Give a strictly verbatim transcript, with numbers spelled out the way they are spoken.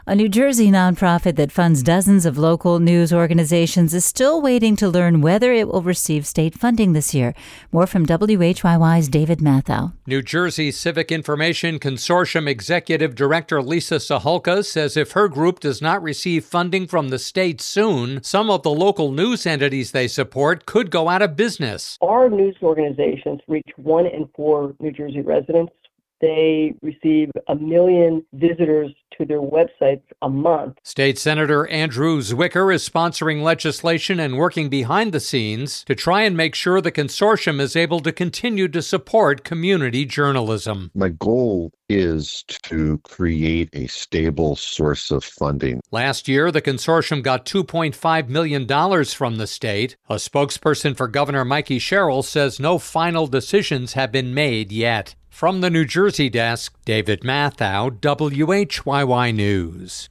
A New Jersey nonprofit that funds dozens of local news organizations is still waiting to learn whether it will receive state funding this year. More from W H Y Y's David Mathau. New Jersey Civic Information Consortium Executive Director Lisa Saholka says if her group does not receive funding from the state soon, some of the local news entities they support could go out of business. Our news organizations reach one in four New Jersey residents. They receive a million visitors to their websites a month. State Senator Andrew Zwicker is sponsoring legislation and working behind the scenes to try and make sure the consortium is able to continue to support community journalism. My goal is to create a stable source of funding. Last year, the consortium got two point five million dollars from the state. A spokesperson for Governor Mikey Sherrill says no final decisions have been made yet. From the New Jersey desk, David Mathau, W H Y Y News.